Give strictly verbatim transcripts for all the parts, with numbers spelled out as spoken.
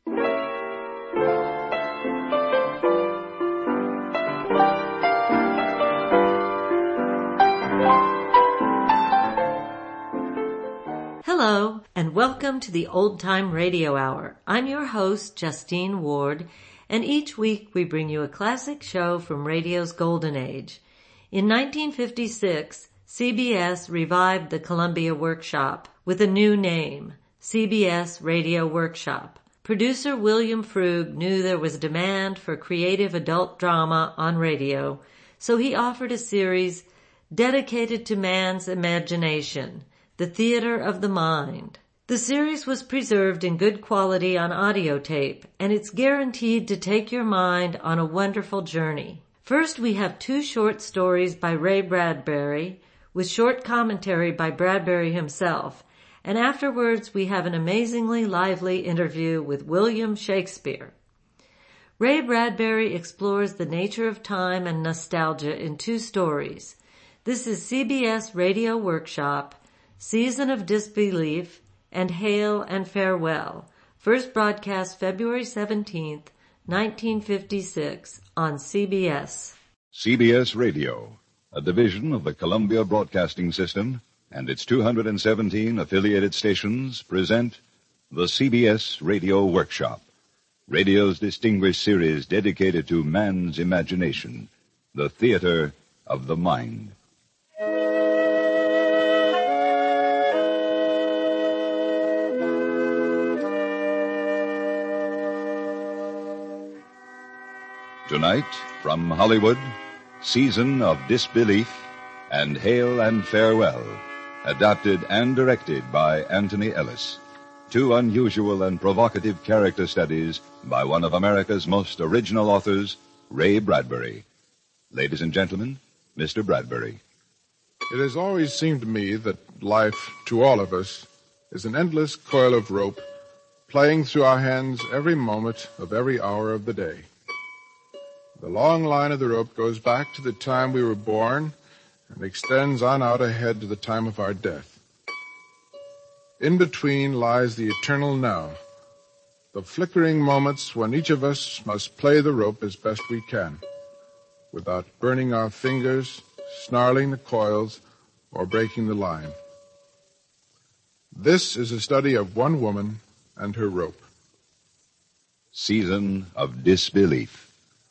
Hello, and welcome to the Old Time Radio Hour. I'm your host, Justine Ward, and each week we bring you a classic show from radio's golden age. In nineteen fifty-six, C B S revived the Columbia Workshop with a new name, C B S Radio Workshop. Producer William Frug knew there was demand for creative adult drama on radio, so he offered a series dedicated to man's imagination, The Theater of the Mind. The series was preserved in good quality on audio tape, and it's guaranteed to take your mind on a wonderful journey. First, we have two short stories by Ray Bradbury, with short commentary by Bradbury himself, and afterwards we have an amazingly lively interview with William Shakespeare. Ray Bradbury explores the nature of time and nostalgia in two stories. This is C B S Radio Workshop, Season of Disbelief, and Hail and Farewell, first broadcast February seventeenth, nineteen fifty-six, on C B S. C B S Radio, a division of the Columbia Broadcasting System, and its two hundred seventeen affiliated stations present the C B S Radio Workshop, radio's distinguished series dedicated to man's imagination, the theater of the mind. Tonight, from Hollywood, Season of Disbelief and Hail and Farewell, adapted and directed by Anthony Ellis. Two unusual and provocative character studies by one of America's most original authors, Ray Bradbury. Ladies and gentlemen, Mister Bradbury. It has always seemed to me that life, to all of us, is an endless coil of rope playing through our hands every moment of every hour of the day. The long line of the rope goes back to the time we were born and extends on out ahead to the time of our death. In between lies the eternal now, the flickering moments when each of us must play the rope as best we can, without burning our fingers, snarling the coils, or breaking the line. This is a study of one woman and her rope. Season of Disbelief.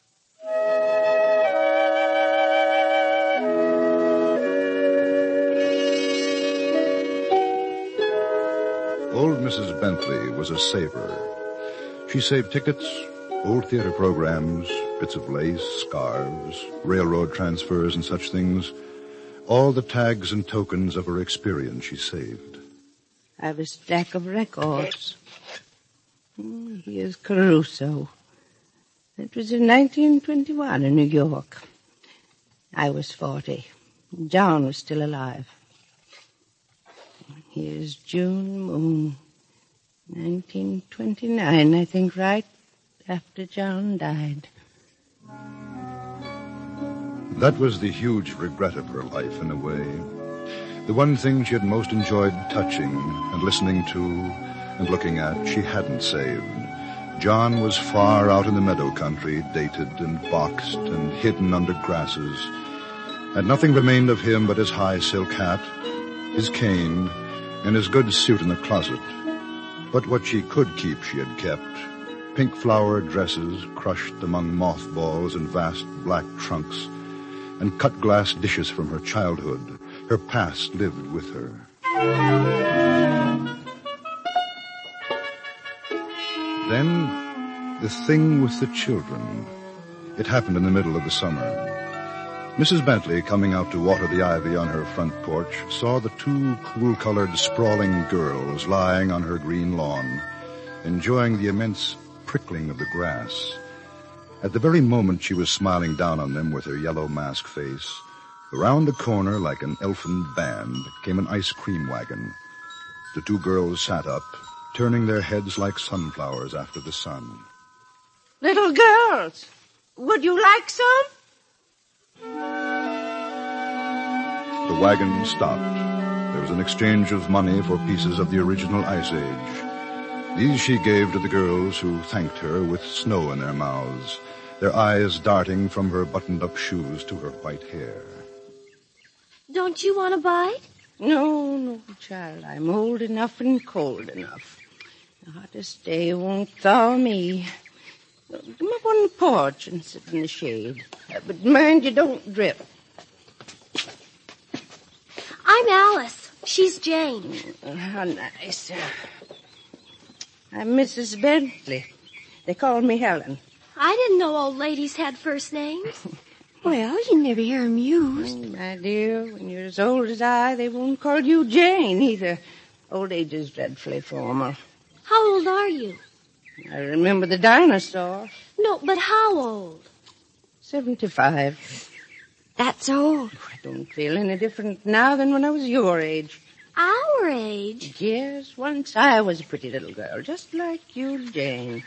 Old Missus Bentley was a saver. She saved tickets, old theater programs, bits of lace, scarves, railroad transfers, and such things. All the tags and tokens of her experience she saved. I have a stack of records. Here's Caruso. It was in nineteen twenty-one in New York. I was forty. John was still alive. Here's June Moon, nineteen twenty-nine, I think, right after John died. That was the huge regret of her life, in a way. The one thing she had most enjoyed touching and listening to and looking at, she hadn't saved. John was far out in the meadow country, dated and boxed and hidden under grasses, and nothing remained of him but his high silk hat, his cane, and his good suit in the closet. But what she could keep she had kept. Pink-flowered dresses crushed among mothballs and vast black trunks, and cut-glass dishes from her childhood. Her past lived with her. Then, the thing with the children. It happened in the middle of the summer. Missus Bentley, coming out to water the ivy on her front porch, saw the two cool-colored, sprawling girls lying on her green lawn, enjoying the immense prickling of the grass. At the very moment she was smiling down on them with her yellow mask face, around the corner, like an elfin band, came an ice cream wagon. The two girls sat up, turning their heads like sunflowers after the sun. Little girls, would you like some? The wagon stopped. There was an exchange of money for pieces of the original Ice Age. These she gave to the girls, who thanked her with snow in their mouths, their eyes darting from her buttoned-up shoes to her white hair. Don't you want a bite? No, no, child. I'm old enough and cold enough. The hottest day won't thaw me. Come up on the porch and sit in the shade. Uh, but mind you don't drip. I'm Alice. She's Jane. Oh, how nice. I'm Missus Bentley. They call me Helen. I didn't know old ladies had first names. Well, you never hear 'em used. Oh, my dear, when you're as old as I, they won't call you Jane either. Old age is dreadfully formal. How old are you? I remember the dinosaur. No, but how old? Seventy-five. That's old. I don't feel any different now than when I was your age. Our age? Yes, once I was a pretty little girl, just like you, Jane.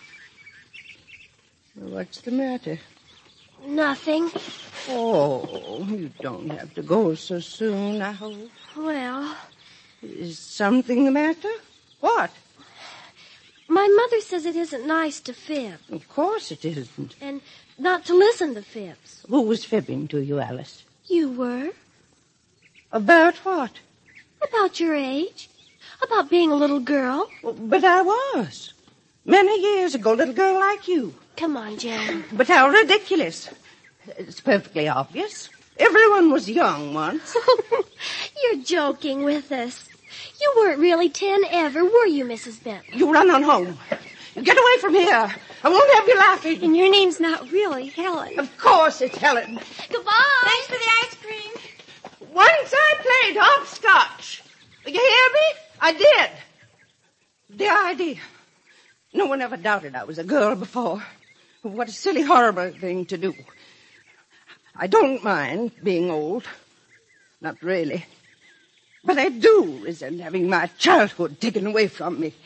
What's the matter? Nothing. Oh, you don't have to go so soon, I hope. Well, Is something the matter? What? my mother says it isn't nice to fib, Of course it isn't. and not to listen to fibs. Who was fibbing to you, Alice? You were? About what? About your age. About being a little girl. But I was. Many years ago, little girl like you. Come on, Jane. But how ridiculous. It's perfectly obvious. Everyone was young once. You're joking with us. You weren't really ten ever, were you, Missus Bentley? You run on home. You get away from here. I won't have you laughing. And your name's not really Helen. Of course it's Helen. Goodbye. Thanks for the ice cream. Once I played hopscotch. You hear me? I did. The idea. No one ever doubted I was a girl before. What a silly, horrible thing to do. I don't mind being old. Not really. But I do resent having my childhood taken away from me.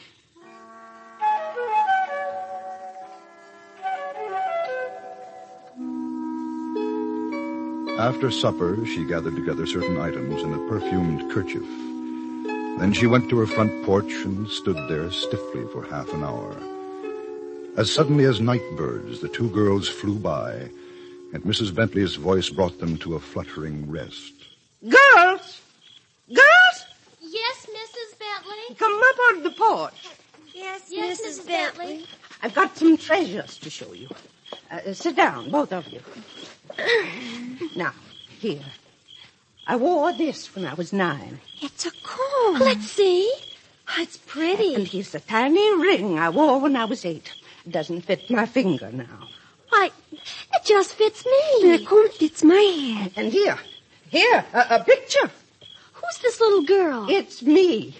After supper, she gathered together certain items in a perfumed kerchief. Then she went to her front porch and stood there stiffly for half an hour. As suddenly as night birds, the two girls flew by, and Missus Bentley's voice brought them to a fluttering rest. Girls! Girls! Yes, Missus Bentley? Come up on the porch. Yes, Yes, Missus Bentley. I've got some treasures to show you. Uh, sit down, both of you. Now, here. I wore this when I was nine. It's a comb. Let's see. It's pretty. And here's a tiny ring I wore when I was eight. It doesn't fit my finger now. Why, it just fits me. The comb fits my hand. And here, here, a, a picture. Who's this little girl? It's me.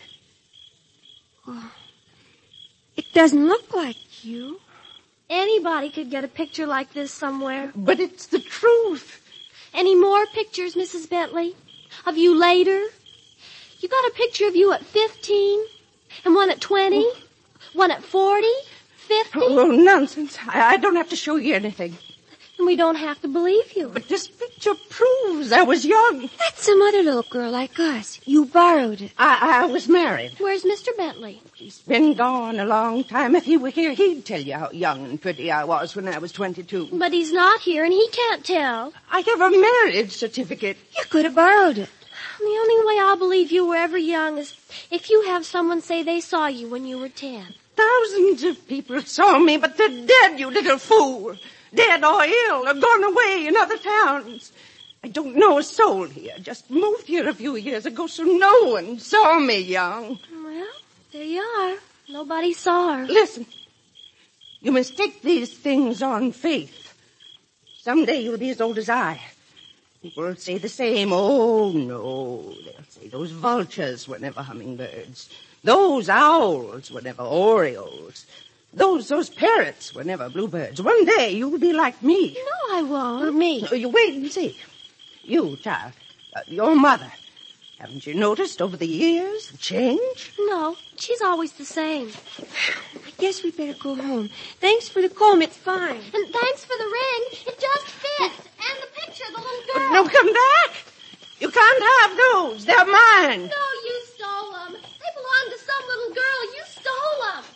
It doesn't look like you. Anybody could get a picture like this somewhere. But it's the truth. Any more pictures, Missus Bentley? Of you later? You got a picture of you at fifteen? And one at twenty? One at forty? Fifty? Oh, nonsense. I, I don't have to show you anything. And we don't have to believe you. But this picture proves I was young. That's some other little girl like us. You borrowed it. I, I was married. Where's Mister Bentley? He's been gone a long time. If he were here, he'd tell you how young and pretty I was when I was twenty-two. But he's not here, and he can't tell. I have a marriage certificate. You could have borrowed it. The only way I'll believe you were ever young is if you have someone say they saw you when you were ten. Thousands of people saw me, but they're dead, you little fool. Dead or ill or gone away in other towns. I don't know a soul here. Just moved here a few years ago, so no one saw me young. Well, there you are. Nobody saw her. Listen, you must take these things on faith. Someday you'll be as old as I. People will say the same. Oh, no, they'll say those vultures were never hummingbirds. Those owls were never orioles. Those those parrots were never bluebirds. One day you'll be like me. No, I won't. Or me. You wait and see. You, child, uh, your mother. Haven't you noticed over the years the change? No, she's always the same. I guess we better go home. Thanks for the comb. It's fine. And thanks for the ring. It just fits. And the picture of the little girl. No, come back. You can't have those. They're mine. No, you stole them. They belong to some little girl. You stole them.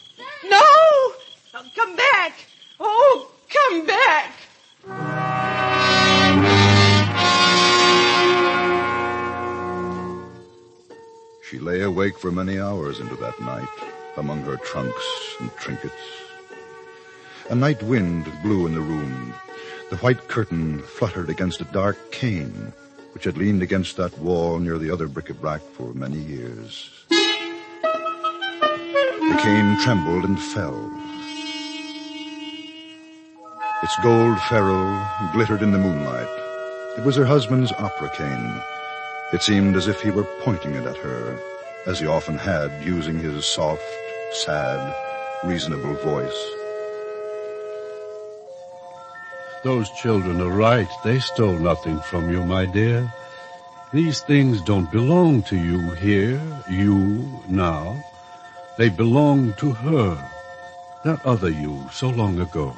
Come back! Oh, come back! She lay awake for many hours into that night, among her trunks and trinkets. A night wind blew in the room. The white curtain fluttered against a dark cane, which had leaned against that wall near the other bric-a-brac for many years. The cane trembled and fell. Its gold ferrule glittered in the moonlight. It was her husband's opera cane. It seemed as if he were pointing it at her, as he often had, using his soft, sad, reasonable voice. Those children are right. They stole nothing from you, my dear. These things don't belong to you here, you, now. They belong to her, that other you, so long ago.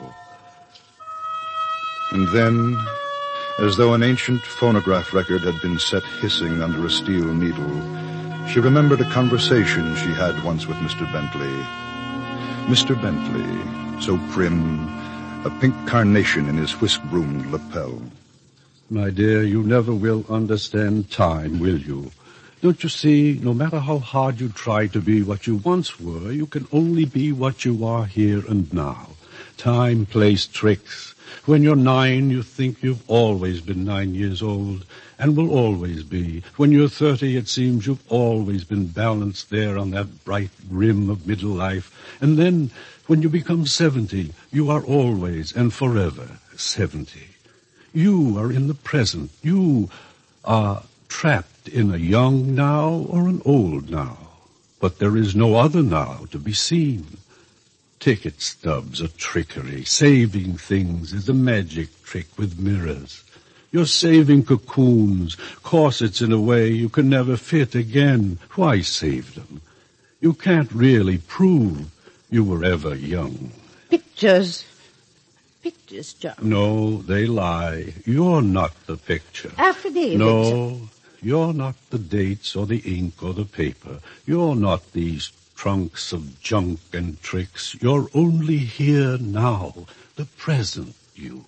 And then, as though an ancient phonograph record had been set hissing under a steel needle, she remembered a conversation she had once with Mister Bentley. Mister Bentley, so prim, a pink carnation in his whisk-broomed lapel. My dear, you never will understand time, will you? Don't you see, no matter how hard you try to be what you once were, you can only be what you are here and now. Time plays tricks. When you're nine, you think you've always been nine years old, and will always be. When you're thirty, it seems you've always been balanced there on that bright rim of middle life. And then, when you become seventy, you are always and forever seventy. You are in the present. You are trapped in a young now or an old now. But there is no other now to be seen. Ticket stubs are trickery. Saving things is a magic trick with mirrors. You're saving cocoons, corsets in a way you can never fit again. Why save them? You can't really prove you were ever young. Pictures. Pictures, John. No, they lie. You're not the picture. Affidavits. No, you're not the dates or the ink or the paper. You're not these trunks of junk and tricks. You're only here now, the present you.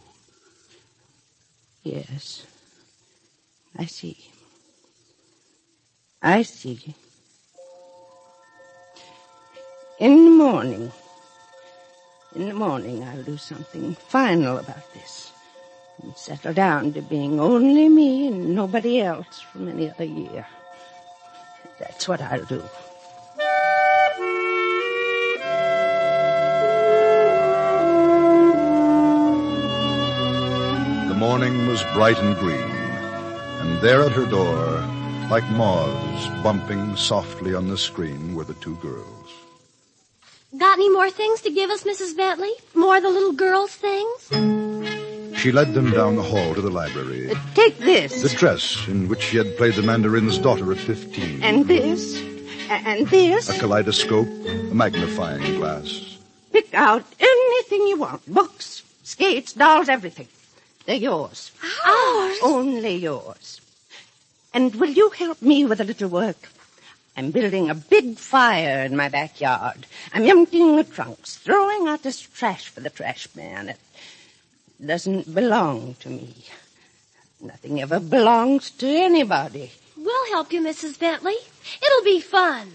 Yes, I see. I see. In the morning, in the morning I'll do something final about this and settle down to being only me and nobody else for many other year. That's what I'll do. The morning was bright and green, and there at her door, like moths bumping softly on the screen, were the two girls. Got any more things to give us, Missus Bentley? More of the little girls' things? She led them down the hall to the library. Uh, take this. The dress in which she had played the mandarin's daughter at fifteen. And this. And this. A kaleidoscope, a magnifying glass. Pick out anything you want. Books, skates, dolls, everything. They're yours. Ours? Only yours. And will you help me with a little work? I'm building a big fire in my backyard. I'm emptying the trunks, throwing out this trash for the trash man. It doesn't belong to me. Nothing ever belongs to anybody. We'll help you, Missus Bentley. It'll be fun.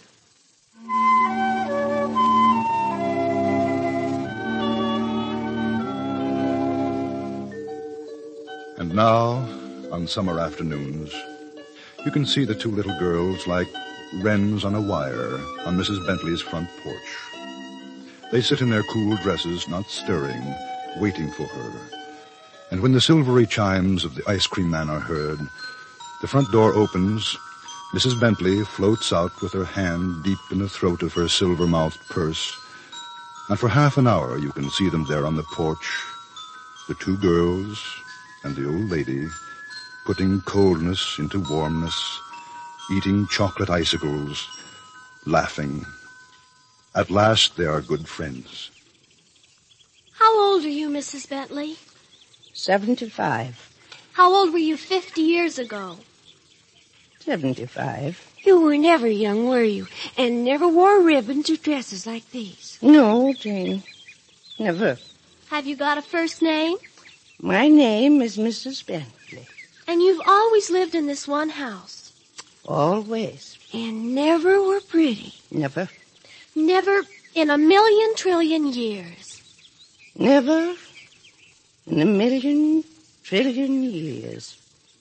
And now, on summer afternoons, you can see the two little girls like wrens on a wire on Missus Bentley's front porch. They sit in their cool dresses, not stirring, waiting for her. And when the silvery chimes of the ice cream man are heard, the front door opens, Missus Bentley floats out with her hand deep in the throat of her silver-mouthed purse, and for half an hour you can see them there on the porch, the two girls and the old lady, putting coldness into warmness, eating chocolate icicles, laughing. At last they are good friends. How old are you, Missus Bentley? Seventy-five. How old were you fifty years ago? Seventy-five. You were never young, were you? And never wore ribbons or dresses like these? No, Jane. Never. Have you got a first name? My name is Missus Bentley. And you've always lived in this one house? Always. And never were pretty? Never. Never in a million trillion years? Never in a million trillion years.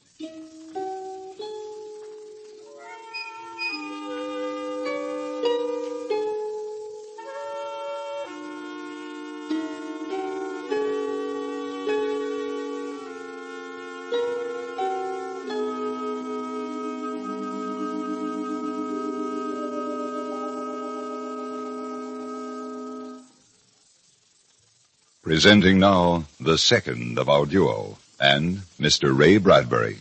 Presenting now the second of our duo, and Mister Ray Bradbury.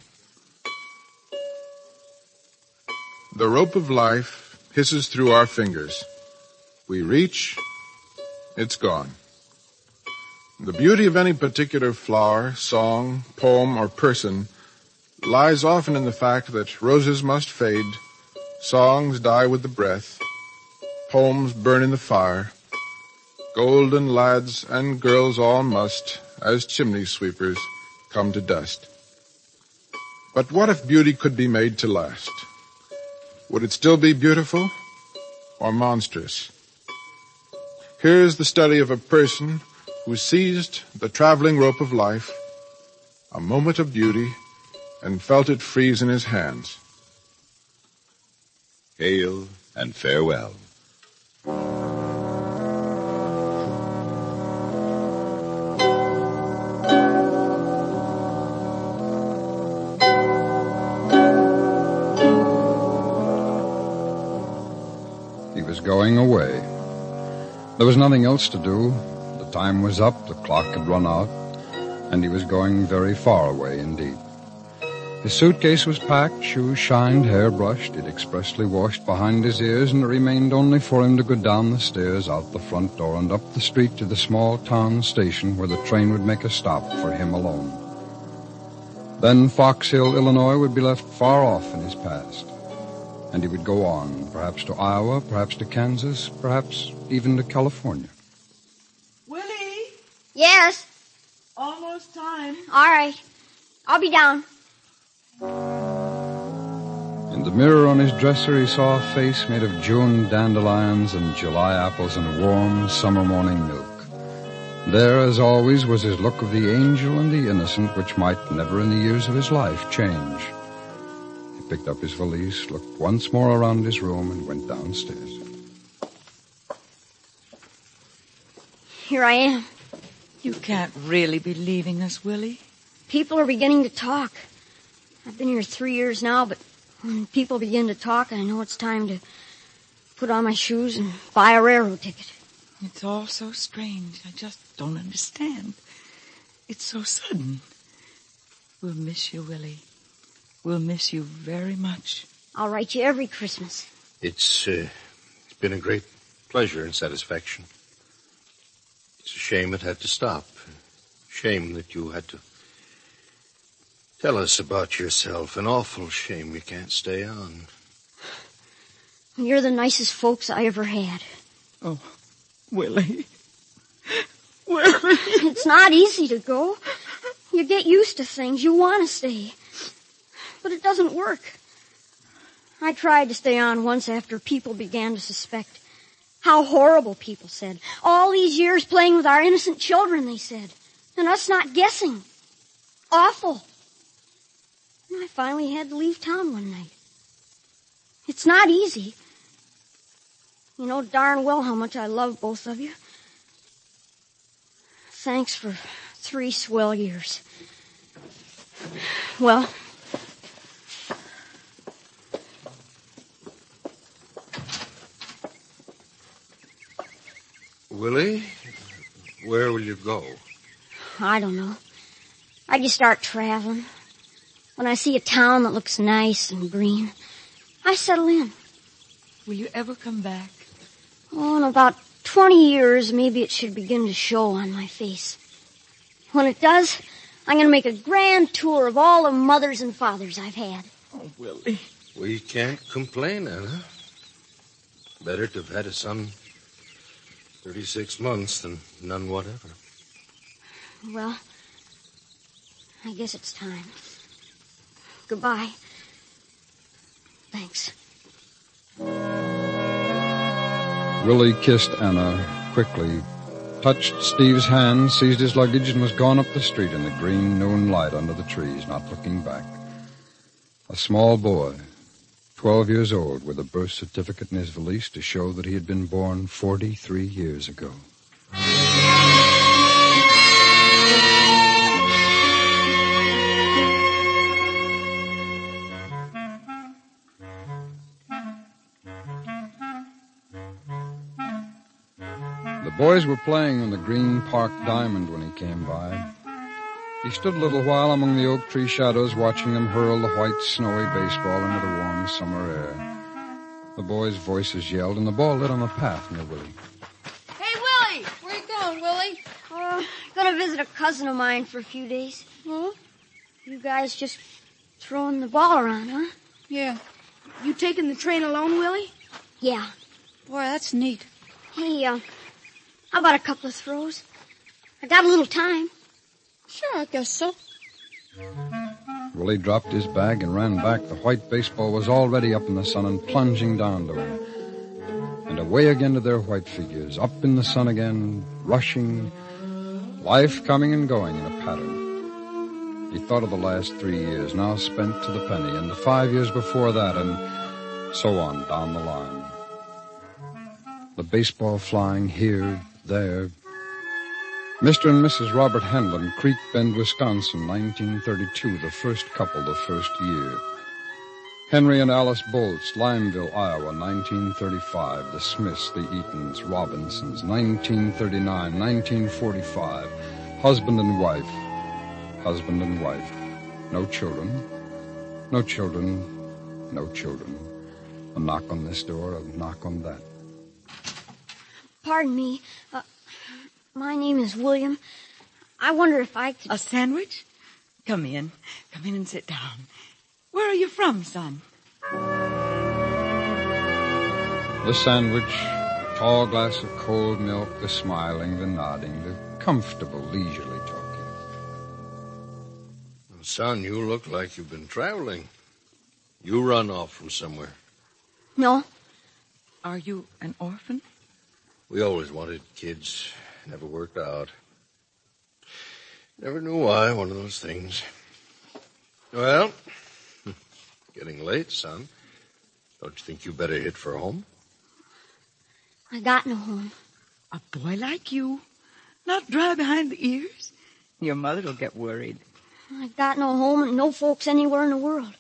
The rope of life hisses through our fingers. We reach, it's gone. The beauty of any particular flower, song, poem, or person lies often in the fact that roses must fade, songs die with the breath, poems burn in the fire, golden lads and girls all must, as chimney sweepers, come to dust. But what if beauty could be made to last? Would it still be beautiful or monstrous? Here's the study of a person who seized the traveling rope of life, a moment of beauty, and felt it freeze in his hands. Hail and farewell. Going away. There was nothing else to do. The time was up, the clock had run out, and he was going very far away indeed. His suitcase was packed, shoes shined, hair brushed, it expressly washed behind his ears, and it remained only for him to go down the stairs, out the front door, and up the street to the small town station where the train would make a stop for him alone. Then Fox Hill, Illinois would be left far off in his past. And he would go on, perhaps to Iowa, perhaps to Kansas, perhaps even to California. Willie? Yes? Almost time. All right. I'll be down. In the mirror on his dresser, he saw a face made of June dandelions and July apples and warm summer morning milk. There, as always, was his look of the angel and the innocent, which might never in the years of his life change. He picked up his valise, looked once more around his room, and went downstairs. Here I am. You can't really be leaving us, Willie. People are beginning to talk. I've been here three years now, but when people begin to talk, I know it's time to put on my shoes and buy a railroad ticket. It's all so strange. I just don't understand. It's so sudden. We'll miss you, Willie. We'll miss you very much. I'll write you every Christmas. It's, uh, it's been a great pleasure and satisfaction. It's a shame it had to stop. Shame that you had to tell us about yourself. An awful shame you can't stay on. You're the nicest folks I ever had. Oh, Willie. Willie. It's not easy to go. You get used to things. You want to stay. But it doesn't work. I tried to stay on once after people began to suspect. How horrible, people said. All these years playing with our innocent children, they said. And us not guessing. Awful. And I finally had to leave town one night. It's not easy. You know darn well how much I love both of you. Thanks for three swell years. Well... Willie, where will you go? I don't know. I just start traveling. When I see a town that looks nice and green, I settle in. Will you ever come back? Oh, in about twenty years, maybe it should begin to show on my face. When it does, I'm going to make a grand tour of all the mothers and fathers I've had. Oh, Willie. We can't complain, Anna. Better to have had a son Thirty-six months and none whatever. Well, I guess it's time. Goodbye. Thanks. Willie kissed Anna quickly, touched Steve's hand, seized his luggage, and was gone up the street in the green noon light under the trees, not looking back. A small boy, twelve years old, with a birth certificate in his valise to show that he had been born forty-three years ago. The boys were playing on the Green Park Diamond when he came by. He stood a little while among the oak tree shadows, watching them hurl the white, snowy baseball into the warm summer air. The boys' voices yelled, and the ball lit on the path near Willie. Hey, Willie! Where you going, Willie? Uh, gonna visit a cousin of mine for a few days. Huh? You guys just throwing the ball around, huh? Yeah. You taking the train alone, Willie? Yeah. Boy, that's neat. Hey, uh, how about a couple of throws? I got a little time. Sure, I guess so. Willie dropped his bag and ran back. The white baseball was already up in the sun and plunging down to him. And away again to their white figures, up in the sun again, rushing, life coming and going in a pattern. He thought of the last three years, now spent to the penny, and the five years before that, and so on down the line. The baseball flying here, there. Mister and Missus Robert Handlin, Creek Bend, Wisconsin, nineteen thirty-two, the first couple, the first year. Henry and Alice Bolts, Limeville, Iowa, nineteen thirty-five, the Smiths, the Eatons, Robinsons, nineteen thirty-nine, nineteen forty-five, husband and wife, husband and wife, no children, no children, no children. A knock on this door, a knock on that. Pardon me. Uh, my name is William. I wonder if I could... A sandwich? Come in. Come in and sit down. Where are you from, son? The sandwich, tall glass of cold milk, the smiling, the nodding, the comfortable, leisurely talking. Well, son, you look like you've been traveling. You run off from somewhere. No. Are you an orphan? We always wanted kids. Never worked out. Never knew why, one of those things. Well, getting late, son. Don't you think you better hit for home? I got no home. A boy like you? Not dry behind the ears? Your mother will get worried. I got no home and no folks anywhere in the world.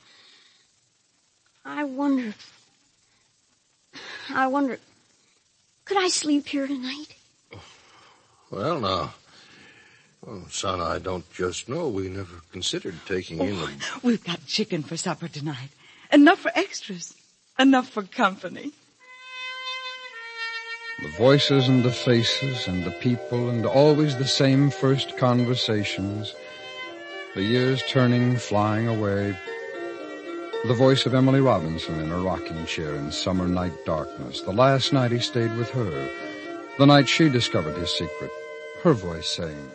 I wonder... I wonder... Could I sleep here tonight? Well, now... Oh, son, I don't just know. We never considered taking oh, in a... We've got chicken for supper tonight. Enough for extras. Enough for company. The voices and the faces and the people and always the same first conversations. The years turning, flying away. The voice of Emily Robinson in a rocking chair in summer night darkness. The last night he stayed with her. The night she discovered his secret. Her voice saying...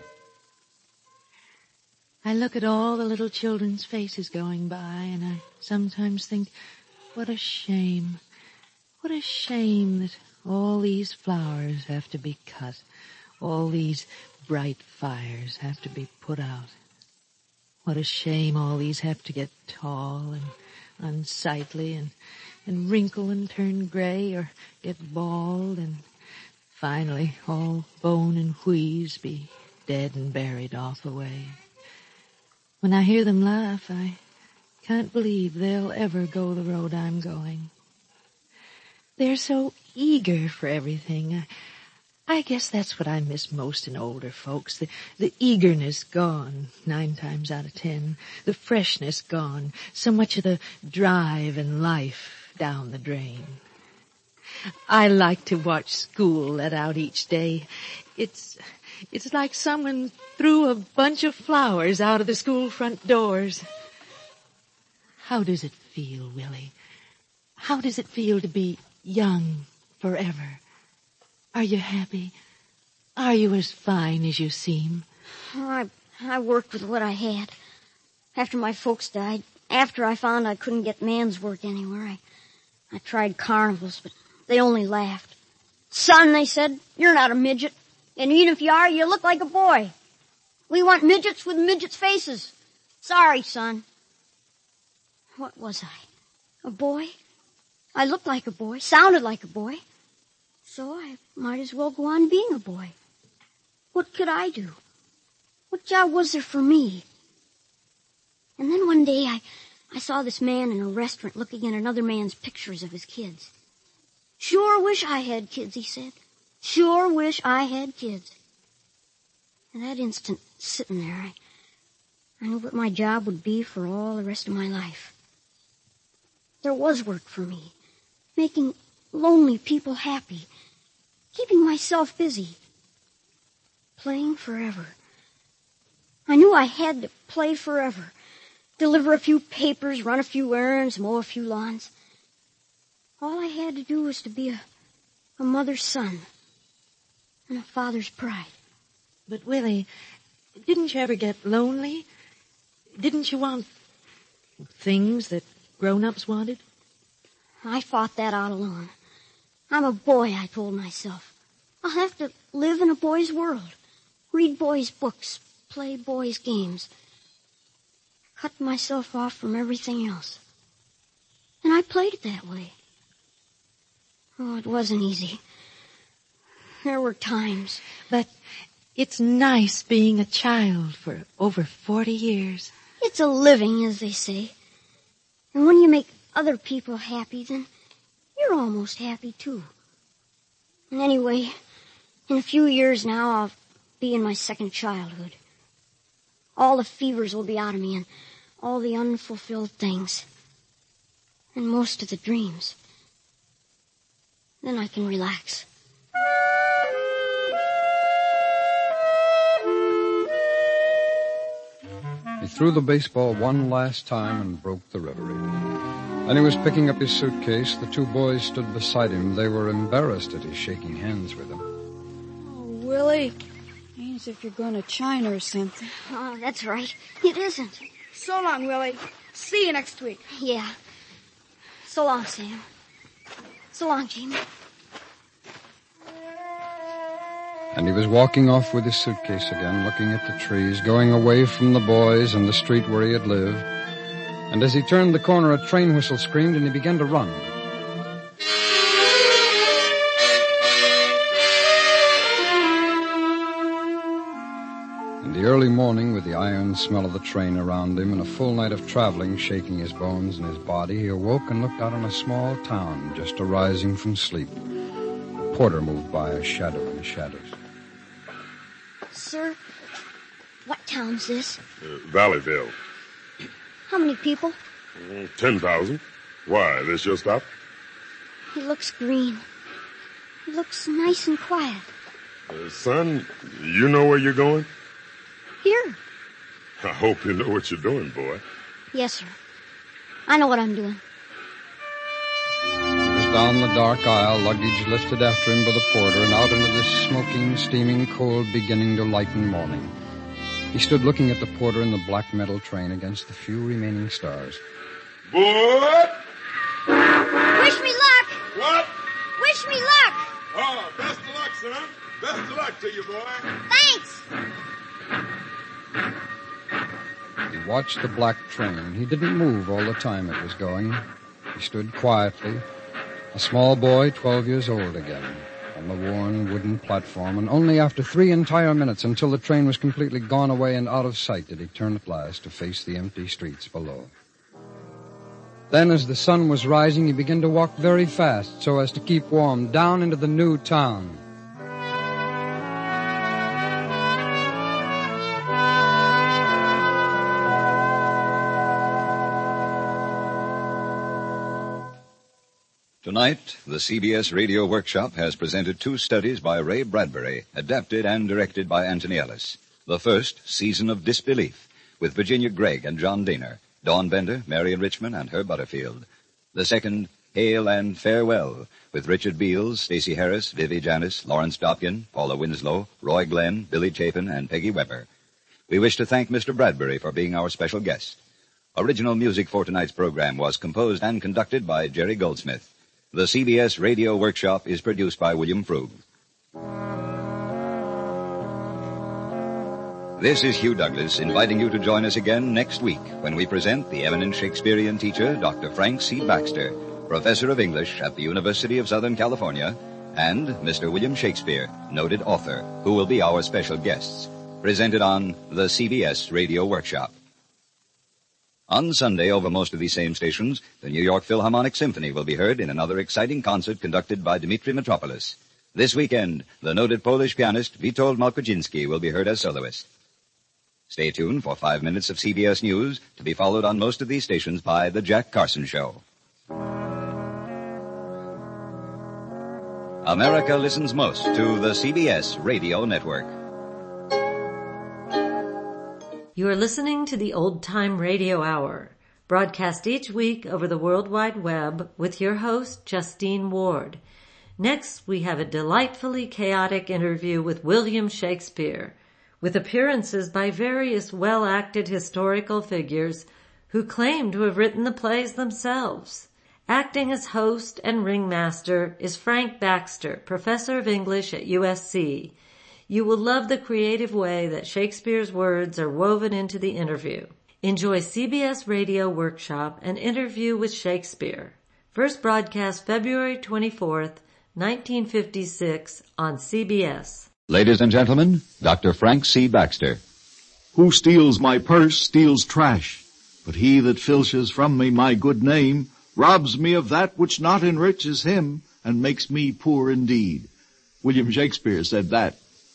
I look at all the little children's faces going by, and I sometimes think, what a shame. What a shame that all these flowers have to be cut. All these bright fires have to be put out. What a shame all these have to get tall and unsightly and, and wrinkle and turn gray or get bald and finally all bone and wheeze be dead and buried off away. When I hear them laugh, I can't believe they'll ever go the road I'm going. They're so eager for everything. I, I guess that's what I miss most in older folks. The, the eagerness gone, nine times out of ten. The freshness gone. So much of the drive and life down the drain. I like to watch school let out each day. It's, it's like someone threw a bunch of flowers out of the school front doors. How does it feel, Willie? How does it feel to be young forever? Are you happy? Are you as fine as you seem? Oh, I, I worked with what I had. After my folks died, after I found I couldn't get man's work anywhere, I, I tried carnivals, but they only laughed. Son, they said, you're not a midget. And even if you are, you look like a boy. We want midgets with midgets' faces. Sorry, son. What was I? A boy? I looked like a boy, sounded like a boy. So I might as well go on being a boy. What could I do? What job was there for me? And then one day I, I saw this man in a restaurant looking at another man's pictures of his kids. Sure wish I had kids, he said. Sure wish I had kids. And that instant, sitting there, I, I knew what my job would be for all the rest of my life. There was work for me, making lonely people happy, keeping myself busy, playing forever. I knew I had to play forever, deliver a few papers, run a few errands, mow a few lawns. All I had to do was to be a, a mother's son and a father's pride. But, Willie, didn't you ever get lonely? Didn't you want things that grown-ups wanted? I fought that out alone. I'm a boy, I told myself. I'll have to live in a boy's world, read boys' books, play boys' games, cut myself off from everything else. And I played it that way. Oh, it wasn't easy. There were times. But it's nice being a child for over forty years. It's a living, as they say. And when you make other people happy, then you're almost happy, too. And anyway, in a few years now, I'll be in my second childhood. All the fevers will be out of me, and all the unfulfilled things. And most of the dreams. Then I can relax. He threw the baseball one last time and broke the reverie. Then he was picking up his suitcase. The two boys stood beside him. They were embarrassed at his shaking hands with him. Oh, Willie, ain't as if you're going to China or something. Oh, that's right. It isn't. So long, Willie. See you next week. Yeah. So long, Sam. So long, Jamie. And he was walking off with his suitcase again, looking at the trees, going away from the boys and the street where he had lived. And as he turned the corner, a train whistle screamed, and he began to run. In the early morning, with the iron smell of the train around him and a full night of traveling shaking his bones and his body, he awoke and looked out on a small town just arising from sleep. A porter moved by, a shadow in the shadows. Sir, what town's this? Uh, Valleyville. How many people? Uh, Ten thousand. Why, this your stop? It looks green. It looks nice and quiet. Uh, son, you know where you're going? Here. I hope you know what you're doing, boy. Yes, sir. I know what I'm doing. Down the dark aisle, luggage lifted after him by the porter, and out into this smoking, steaming cold beginning to lighten morning. He stood looking at the porter in the black metal train against the few remaining stars. Boy! Wish me luck! What? Wish me luck! Oh, best of luck, son. Best of luck to you, boy. Thanks! He watched the black train. He didn't move all the time it was going. He stood quietly, a small boy, twelve years old again, on the worn wooden platform, and only after three entire minutes, until the train was completely gone away and out of sight, did he turn at last to face the empty streets below. Then, as the sun was rising, he began to walk very fast so as to keep warm down into the new town. Tonight, the C B S Radio Workshop has presented two studies by Ray Bradbury, adapted and directed by Anthony Ellis. The first, Season of Disbelief, with Virginia Gregg and John Daner, Dawn Bender, Marion Richmond, and Herb Butterfield. The second, Hail and Farewell, with Richard Beals, Stacey Harris, Vivi Janis, Lawrence Dopkin, Paula Winslow, Roy Glenn, Billy Chapin, and Peggy Weber. We wish to thank Mister Bradbury for being our special guest. Original music for tonight's program was composed and conducted by Jerry Goldsmith. The C B S Radio Workshop is produced by William Frug. This is Hugh Douglas inviting you to join us again next week when we present the eminent Shakespearean teacher, Doctor Frank C. Baxter, professor of English at the University of Southern California, and Mister William Shakespeare, noted author, who will be our special guests, presented on the C B S Radio Workshop. On Sunday, over most of these same stations, the New York Philharmonic Symphony will be heard in another exciting concert conducted by Dmitri Mitropoulos. This weekend, the noted Polish pianist Witold Malkoczynski will be heard as soloist. Stay tuned for five minutes of C B S News, to be followed on most of these stations by The Jack Carson Show. America listens most to the C B S Radio Network. You are listening to the Old Time Radio Hour, broadcast each week over the World Wide Web with your host, Justine Ward. Next, we have a delightfully chaotic interview with William Shakespeare, with appearances by various well-acted historical figures who claim to have written the plays themselves. Acting as host and ringmaster is Frank Baxter, professor of English at U S C. You will love the creative way that Shakespeare's words are woven into the interview. Enjoy C B S Radio Workshop, an interview with Shakespeare. First broadcast February twenty-fourth, nineteen fifty-six on C B S. Ladies and gentlemen, Doctor Frank C. Baxter. Who steals my purse steals trash, but he that filches from me my good name robs me of that which not enriches him and makes me poor indeed. William Shakespeare said that.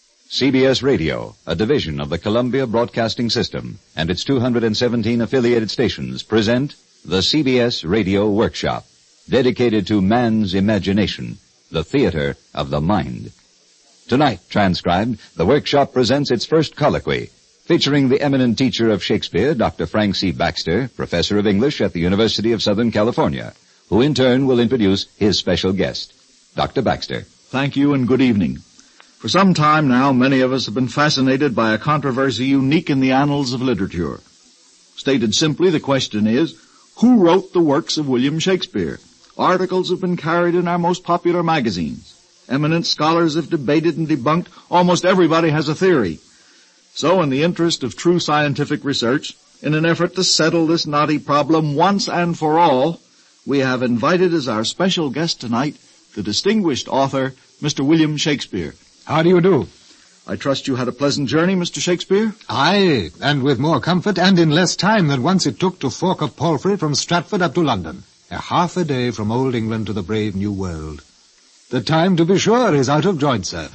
C B S Radio, a division of the Columbia Broadcasting System, and its two hundred seventeen affiliated stations present the C B S Radio Workshop, dedicated to man's imagination, the theater of the mind. Tonight, transcribed, the workshop presents its first colloquy, featuring the eminent teacher of Shakespeare, Doctor Frank C. Baxter, professor of English at the University of Southern California, who in turn will introduce his special guest, Doctor Baxter. Thank you and good evening. For some time now, many of us have been fascinated by a controversy unique in the annals of literature. Stated simply, the question is, who wrote the works of William Shakespeare? Articles have been carried in our most popular magazines. Eminent scholars have debated and debunked. Almost everybody has a theory. So, in the interest of true scientific research, in an effort to settle this knotty problem once and for all, we have invited as our special guest tonight the distinguished author, Mister William Shakespeare. How do you do? I trust you had a pleasant journey, Mister Shakespeare? Aye, and with more comfort and in less time than once it took to fork a palfrey from Stratford up to London. A half a day from old England to the brave new world. The time, to be sure, is out of joint, sir.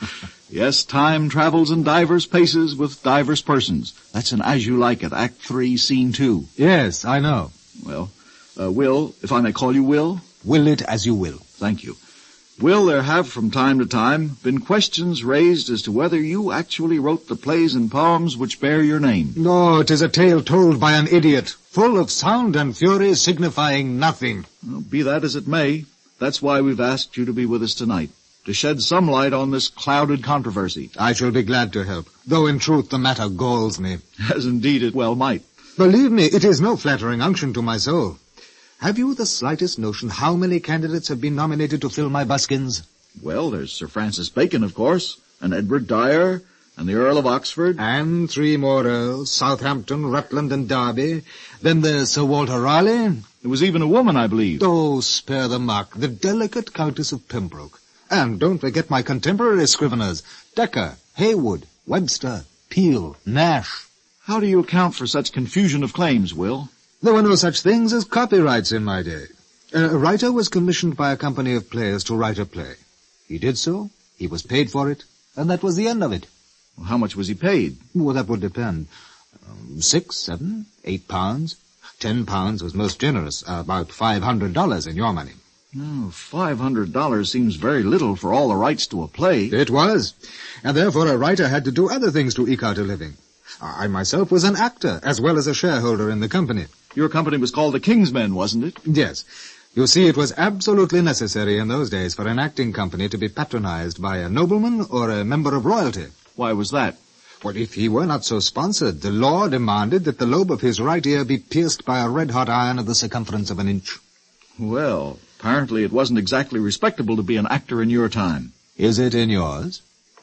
Yes, time travels in divers paces with divers persons. That's an As You Like It, Act Three, Scene Two. Yes, I know. Well, uh, Will, if I may call you Will? Will it as you will. Thank you. Will, there have from time to time been questions raised as to whether you actually wrote the plays and poems which bear your name. No, it is a tale told by an idiot, full of sound and fury signifying nothing. Well, be that as it may, that's why we've asked you to be with us tonight, to shed some light on this clouded controversy. I shall be glad to help, though in truth the matter galls me. As indeed it well might. Believe me, it is no flattering unction to my soul. Have you the slightest notion how many candidates have been nominated to fill my buskins? Well, there's Sir Francis Bacon, of course, and Edward Dyer, and the Earl of Oxford. And three more earls, Southampton, Rutland, and Derby. Then there's Sir Walter Raleigh. There was even a woman, I believe. Oh, spare the mark, the delicate Countess of Pembroke. And don't forget my contemporary scriveners, Dekker, Haywood, Webster, Peel, Nash. How do you account for such confusion of claims, Will? There were no such things as copyrights in my day. A writer was commissioned by a company of players to write a play. He did so, he was paid for it, and that was the end of it. Well, how much was he paid? Well, that would depend. Um, six, seven, eight pounds. Ten pounds was most generous, uh, about five hundred dollars in your money. Oh, five hundred dollars seems very little for all the rights to a play. It was, and therefore a writer had to do other things to eke out a living. I myself was an actor, as well as a shareholder in the company. Your company was called the King's Men, wasn't it? Yes. You see, it was absolutely necessary in those days for an acting company to be patronized by a nobleman or a member of royalty. Why was that? Well, if he were not so sponsored, the law demanded that the lobe of his right ear be pierced by a red-hot iron of the circumference of an inch. Well, apparently it wasn't exactly respectable to be an actor in your time. Is it in yours?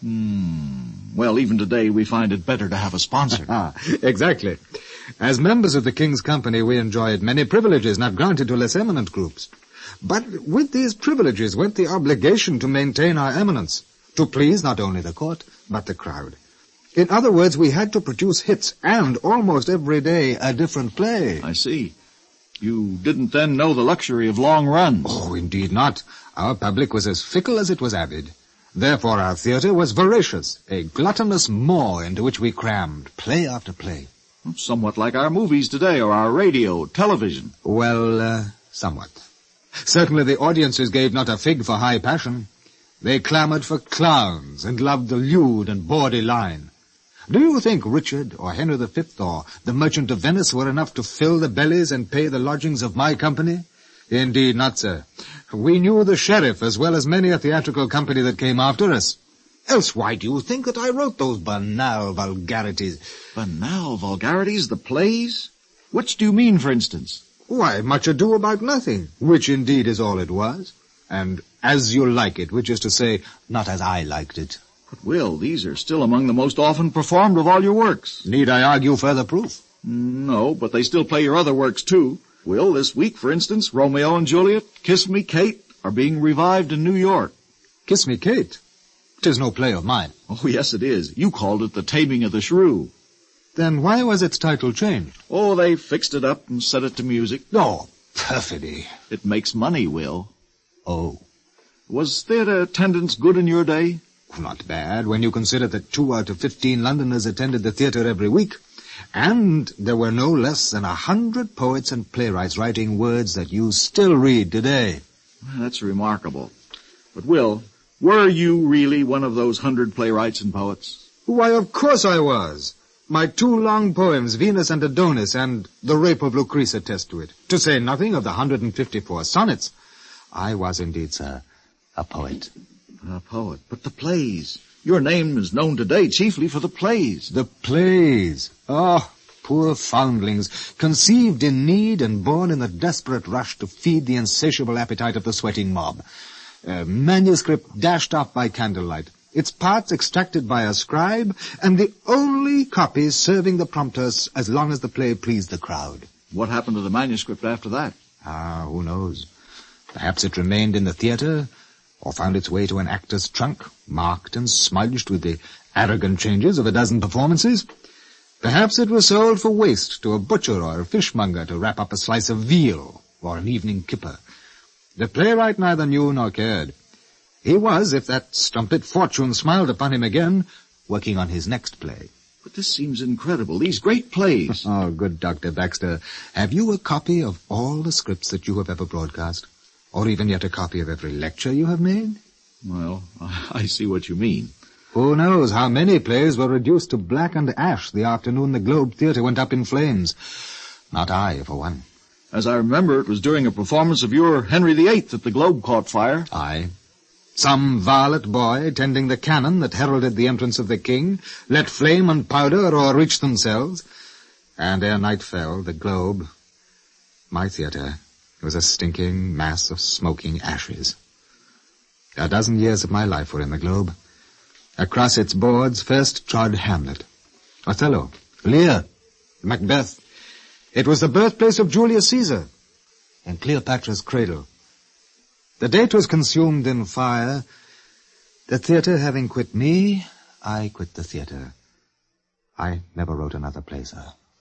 Hmm. Well, even today we find it better to have a sponsor. Ah, exactly. As members of the King's Company, we enjoyed many privileges not granted to less eminent groups. But with these privileges went the obligation to maintain our eminence, to please not only the court, but the crowd. In other words, we had to produce hits, and almost every day a different play. I see. You didn't then know the luxury of long runs. Oh, indeed not. Our public was as fickle as it was avid. Therefore our theatre was voracious, a gluttonous maw into which we crammed, play after play. Somewhat like our movies today, or our radio, television. Well, uh, somewhat. Certainly the audiences gave not a fig for high passion. They clamored for clowns and loved the lewd and bawdy line. Do you think Richard or Henry the Fifth or the Merchant of Venice were enough to fill the bellies and pay the lodgings of my company? Indeed not, sir. We knew the sheriff as well as many a theatrical company that came after us. Else why do you think that I wrote those banal vulgarities? Banal vulgarities? The plays? Which do you mean, for instance? Why, Much Ado About Nothing, which indeed is all it was. And As You Like It, which is to say, not as I liked it. But, Will, these are still among the most often performed of all your works. Need I argue further proof? No, but they still play your other works, too. Will, this week, for instance, Romeo and Juliet, Kiss Me, Kate, are being revived in New York. Kiss Me, Kate? 'Tis no play of mine. Oh, yes, it is. You called it The Taming of the Shrew. Then why was its title changed? Oh, they fixed it up and set it to music. Oh, perfidy. It makes money, Will. Oh. Was theatre attendance good in your day? Not bad, when you consider that two out of fifteen Londoners attended the theatre every week. And there were no less than a hundred poets and playwrights writing words that you still read today. That's remarkable. But, Will, were you really one of those hundred playwrights and poets? Why, of course I was. My two long poems, Venus and Adonis and The Rape of Lucrece, attest to it. To say nothing of the one hundred fifty-four sonnets. I was indeed, sir, a poet. A poet. But the plays. Your name is known today chiefly for the plays. The plays. Oh, poor foundlings, conceived in need and born in the desperate rush to feed the insatiable appetite of the sweating mob. A manuscript dashed off by candlelight, its parts extracted by a scribe, and the only copies serving the prompters as long as the play pleased the crowd. What happened to the manuscript after that? Ah, who knows? Perhaps it remained in the theatre, or found its way to an actor's trunk, marked and smudged with the arrogant changes of a dozen performances. Perhaps it was sold for waste to a butcher or a fishmonger to wrap up a slice of veal or an evening kipper. The playwright neither knew nor cared. He was, if that strumpet fortune smiled upon him again, working on his next play. But this seems incredible, these great plays. Oh, good Doctor Baxter, have you a copy of all the scripts that you have ever broadcast? Or even yet a copy of every lecture you have made? Well, I see what you mean. Who knows how many plays were reduced to blackened ash the afternoon the Globe Theatre went up in flames. Not I, for one. As I remember, it was during a performance of your Henry the Eighth that the Globe caught fire. Aye. Some varlet boy, tending the cannon that heralded the entrance of the king, let flame and powder o'erreach themselves, and ere night fell, the Globe, my theatre, was a stinking mass of smoking ashes. A dozen years of my life were in the Globe. Across its boards first trod Hamlet, Othello, Lear, Macbeth. It was the birthplace of Julius Caesar and Cleopatra's cradle. The date was consumed in fire. The theatre having quit me, I quit the theatre. I never wrote another play, sir.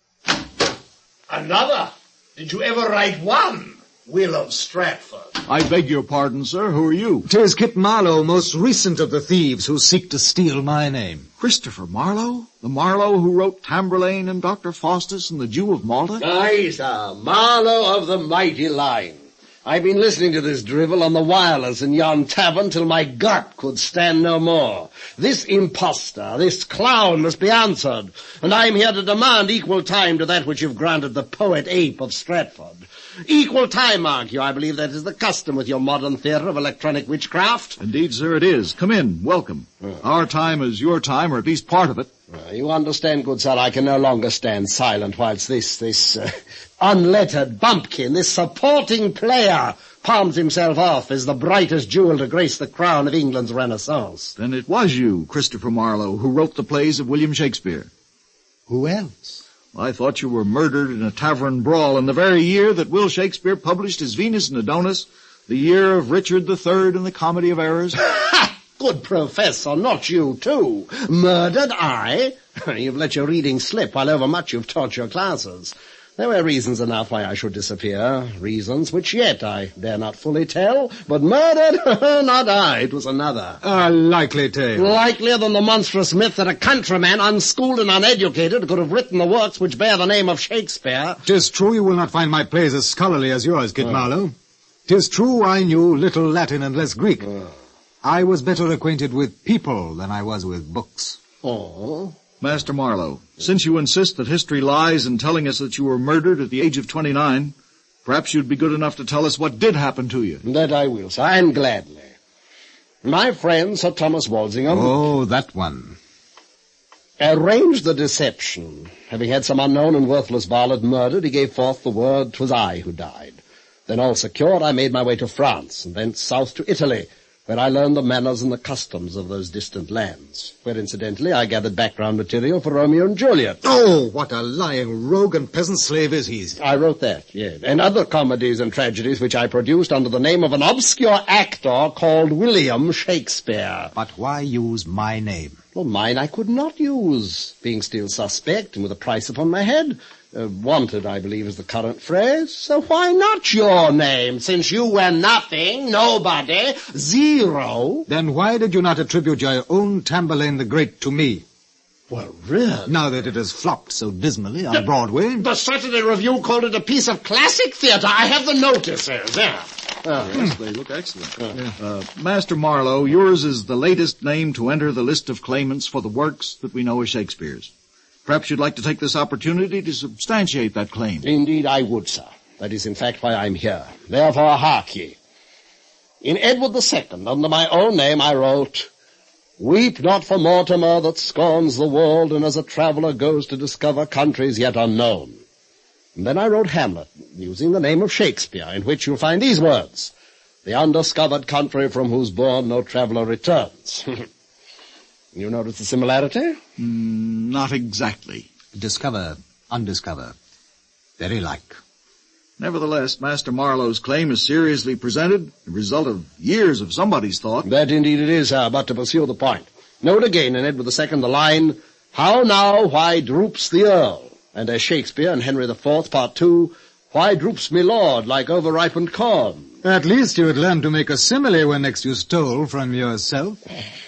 Another? Did you ever write one? Will of Stratford. I beg your pardon, sir. Who are you? 'Tis Kit Marlowe, most recent of the thieves who seek to steal my name. Christopher Marlowe? The Marlowe who wrote Tamburlaine and Doctor Faustus and the Jew of Malta? Aye, sir. Marlowe of the mighty line. I've been listening to this drivel on the wireless in yon tavern till my gut could stand no more. This impostor, this clown must be answered, and I'm here to demand equal time to that which you've granted the poet ape of Stratford. Equal time, mark you. I believe that is the custom with your modern theatre of electronic witchcraft. Indeed, sir, it is. Come in. Welcome. Oh. Our time is your time, or at least part of it. Uh, you understand, good sir, I can no longer stand silent whilst this, this uh, unlettered bumpkin, this supporting player, palms himself off as the brightest jewel to grace the crown of England's Renaissance. Then it was you, Christopher Marlowe, who wrote the plays of William Shakespeare. Who else? I thought you were murdered in a tavern brawl in the very year that Will Shakespeare published his Venus and Adonis, the year of Richard the Third and the Comedy of Errors. Good professor, not you too. Murdered, I? You've let your reading slip while overmuch you've taught your classes. There were reasons enough why I should disappear, reasons which yet I dare not fully tell, but murdered, not I, it was another. A likely tale. Likelier than the monstrous myth that a countryman, unschooled and uneducated, could have written the works which bear the name of Shakespeare. 'Tis true you will not find my plays as scholarly as yours, Kit oh. Marlowe. 'Tis true I knew little Latin and less Greek. Oh. I was better acquainted with people than I was with books. Oh. Master Marlowe, since you insist that history lies in telling us that you were murdered at the age of twenty-nine, perhaps you'd be good enough to tell us what did happen to you. That I will, sir, and gladly. My friend, Sir Thomas Walsingham... Oh, that one. ...arranged the deception. Having had some unknown and worthless varlet murdered, he gave forth the word 'twas I who died. Then all secured, I made my way to France, and thence south to Italy, where I learned the manners and the customs of those distant lands, where incidentally I gathered background material for Romeo and Juliet. Oh, what a lying rogue and peasant slave is he. I wrote that, yes, and other comedies and tragedies which I produced under the name of an obscure actor called William Shakespeare. But why use my name? Well, mine I could not use, being still suspect and with a price upon my head. Uh, wanted, I believe, is the current phrase. So why not your name, since you were nothing, nobody, zero? Then why did you not attribute your own Tamburlaine the Great to me? Well, really? Now that it has flopped so dismally on the, Broadway. The Saturday Review called it a piece of classic theatre. I have the notices, there. Oh, yes, they look excellent. Uh, uh, Master Marlowe, yours is the latest name to enter the list of claimants for the works that we know as Shakespeare's. Perhaps you'd like to take this opportunity to substantiate that claim. Indeed I would, sir. That is in fact why I'm here. Therefore hark ye. In Edward the Second, under my own name, I wrote, "Weep not for Mortimer that scorns the world, and as a traveller goes to discover countries yet unknown." And then I wrote Hamlet, using the name of Shakespeare, in which you'll find these words, "The undiscovered country from whose bourne no traveller returns." You notice the similarity? Mm, not exactly. Discover, undiscover. Very like. Nevertheless, Master Marlowe's claim is seriously presented, the result of years of somebody's thought. That indeed it is, sir, but to pursue the point. Note again in Edward the Second the line, "How now, why droops the Earl?" And as Shakespeare in Henry the Fourth, Part Two, "Why droops me lord like over-ripened corn?" At least you had learned to make a simile when next you stole from yourself.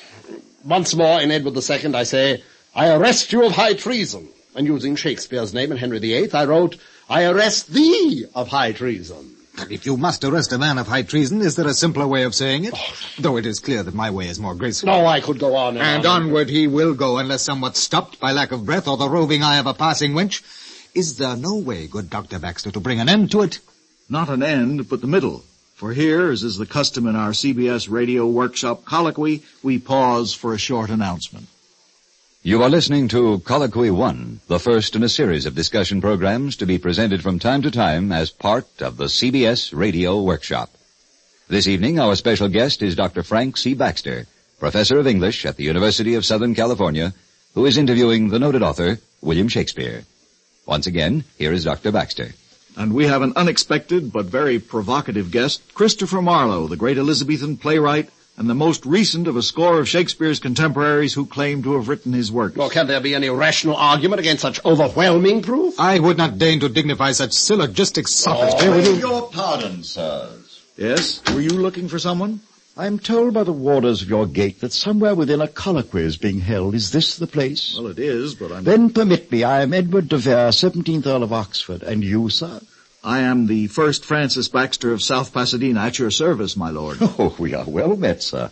Once more, in Edward the Second, I say, "I arrest you of high treason." And using Shakespeare's name in Henry the Eighth, I wrote, "I arrest thee of high treason." But if you must arrest a man of high treason, is there a simpler way of saying it? Oh. Though it is clear that my way is more graceful. No, I could go on. And, and on. onward he will go, unless somewhat stopped by lack of breath or the roving eye of a passing wench. Is there no way, good Doctor Baxter, to bring an end to it? Not an end, but the middle. For here, as is the custom in our C B S Radio Workshop Colloquy, we pause for a short announcement. You are listening to Colloquy One, the first in a series of discussion programs to be presented from time to time as part of the C B S Radio Workshop. This evening, our special guest is Doctor Frank C. Baxter, professor of English at the University of Southern California, who is interviewing the noted author, William Shakespeare. Once again, here is Doctor Baxter. And we have an unexpected but very provocative guest, Christopher Marlowe, the great Elizabethan playwright and the most recent of a score of Shakespeare's contemporaries who claim to have written his works. Well, can there be any rational argument against such overwhelming proof? I would not deign to dignify such syllogistic sophistry. Oh, Will you... your pardon, sirs. Yes? Were you looking for someone? I am told by the warders of your gate that somewhere within a colloquy is being held. Is this the place? Well, it is, but I'm... Then permit me. I am Edward de Vere, seventeenth Earl of Oxford. And you, sir? I am the first Francis Baxter of South Pasadena, at your service, my lord. Oh, we are well met, sir.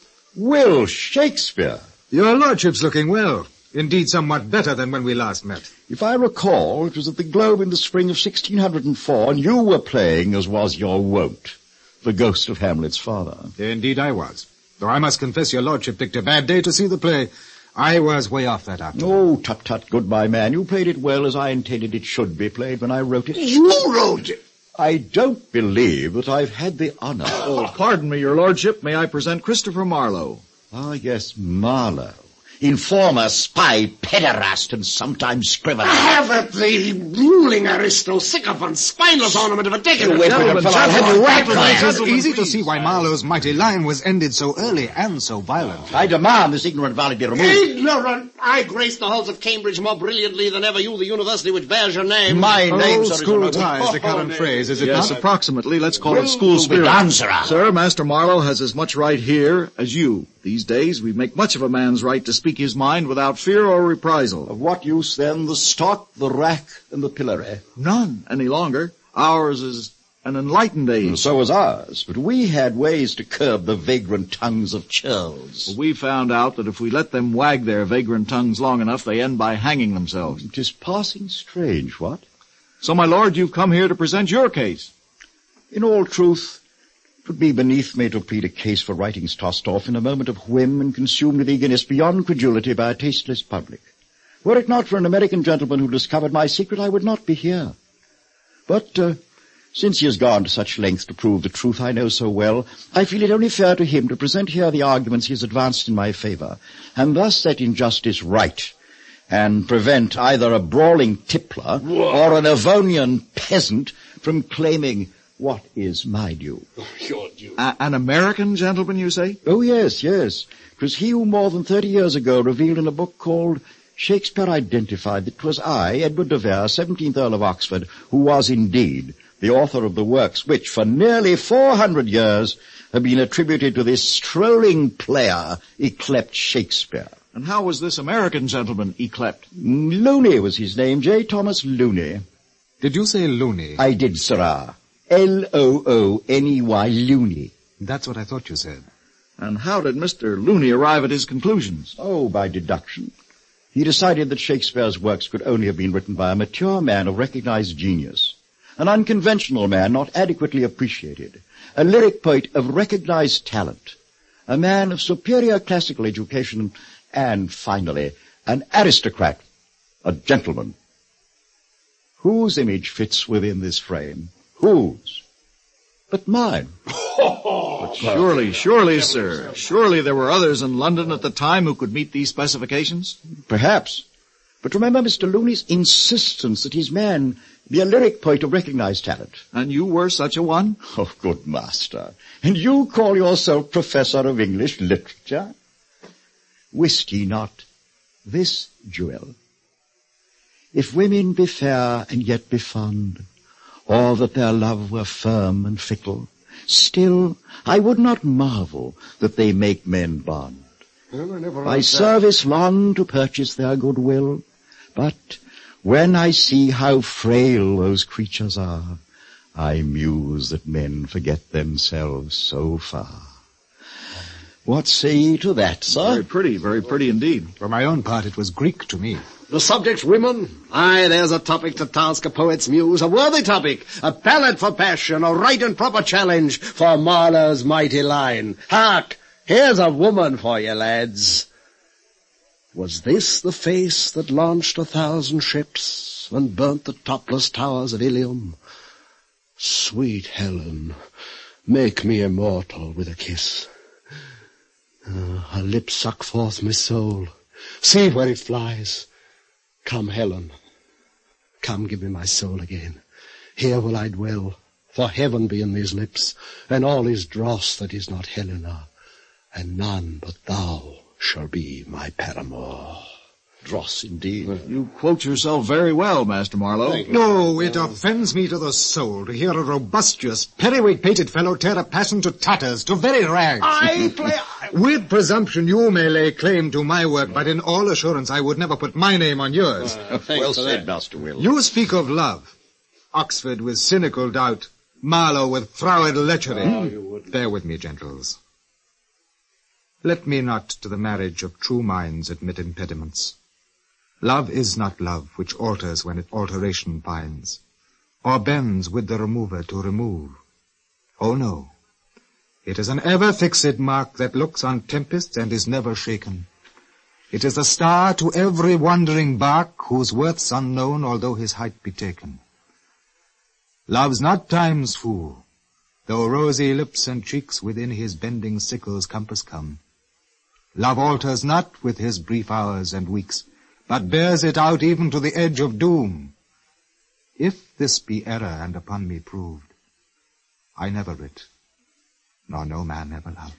Will Shakespeare. Your lordship's looking well. Indeed, somewhat better than when we last met. If I recall, it was at the Globe in the spring of sixteen oh four, and you were playing, as was your wont, the ghost of Hamlet's father. Indeed I was. Though I must confess your lordship picked a bad day to see the play. I was way off that afternoon. Oh, tut-tut, good my man. You played it well as I intended it should be played when I wrote it. You wrote it? I don't believe that I've had the honor. Oh, pardon me, your lordship. May I present Christopher Marlowe? Ah, yes, Marlowe. Informer, spy, pederast, and sometimes scrivener. Have it, the ruling aristo, sycophant, spineless ornament of a decade. Wait, gentlemen, I'll have you right there. It's easy to see why Marlowe's mighty line was ended so early and so violently. I demand this ignorant valley be removed. Ignorant! I grace the halls of Cambridge more brilliantly than ever you, the university which bears your name. My name, Old sir, school is ties, the current Oh, phrase, is it Yes, not? approximately. Let's call Will it school be spirit. done, sir. Sir, Master Marlowe has as much right here as you. These days, we make much of a man's right to speak his mind without fear or reprisal. Of what use, then, the stock, the rack, and the pillory? None any longer. Ours is an enlightened age. And so is ours, but we had ways to curb the vagrant tongues of churls. We found out that if we let them wag their vagrant tongues long enough, they end by hanging themselves. It is passing strange, what? So, my lord, you've come here to present your case. In all truth, it would be beneath me to plead a case for writings tossed off in a moment of whim and consumed with eagerness beyond credulity by a tasteless public. Were it not for an American gentleman who discovered my secret, I would not be here. But, uh, since he has gone to such lengths to prove the truth I know so well, I feel it only fair to him to present here the arguments he has advanced in my favor, and thus set injustice right, and prevent either a brawling tippler or an Avonian peasant from claiming what is my due. Your due. A- an American gentleman, you say? Oh, yes, yes. It was he who more than thirty years ago revealed in a book called Shakespeare Identified that 'twas I, Edward de Vere, seventeenth Earl of Oxford, who was indeed the author of the works which for nearly four hundred years have been attributed to this strolling player, yclept Shakespeare. And how was this American gentleman yclept? Looney was his name, J. Thomas Looney. Did you say Looney? I did, sirrah. L O O N E Y, Looney. That's what I thought you said. And how did Mister Looney arrive at his conclusions? Oh, by deduction. He decided that Shakespeare's works could only have been written by a mature man of recognized genius, an unconventional man not adequately appreciated, a lyric poet of recognized talent, a man of superior classical education, and finally, an aristocrat, a gentleman. Whose image fits within this frame? Whose? But mine. But surely, surely, sir, surely there were others in London at the time who could meet these specifications? Perhaps. But remember Mister Looney's insistence that his man be a lyric poet of recognized talent. And you were such a one? Oh, good master. And you call yourself Professor of English Literature? Wist ye not this jewel? If women be fair and yet be fond, or that their love were firm and fickle, still I would not marvel that they make men bond. By service long to purchase their goodwill, but when I see how frail those creatures are, I muse that men forget themselves so far. What say ye to that, sir? Very pretty, very pretty indeed. For my own part, it was Greek to me. The subject, women? Aye, there's a topic to task a poet's muse, a worthy topic, a ballad for passion, a right and proper challenge for Marlowe's mighty line. Hark! Here's a woman for you, lads. Was this the face that launched a thousand ships and burnt the topless towers of Ilium? Sweet Helen, make me immortal with a kiss. Uh, her lips suck forth my soul. See where it flies. Come, Helen, come give me my soul again. Here will I dwell, for heaven be in these lips, and all is dross that is not Helena, and none but thou shall be my paramour. Dross indeed. You quote yourself very well, Master Marlowe. No, it offends me to the soul to hear a robustious, periweight-pated fellow tear a passion to tatters, to very rags. I play... With presumption you may lay claim to my work, but in all assurance I would never put my name on yours. Uh, well said, Master Will. You speak of love. Oxford with cynical doubt, Marlowe with froward lechery. Oh, bear with me, gentles. Let me not to the marriage of true minds admit impediments. Love is not love which alters when it alteration finds, or bends with the remover to remove. Oh no, it is an ever-fixed mark that looks on tempests and is never shaken. It is a star to every wandering bark whose worth's unknown although his height be taken. Love's not time's fool, though rosy lips and cheeks within his bending sickle's compass come. Love alters not with his brief hours and weeks, but bears it out even to the edge of doom. If this be error and upon me proved, I never writ, nor no man ever loved.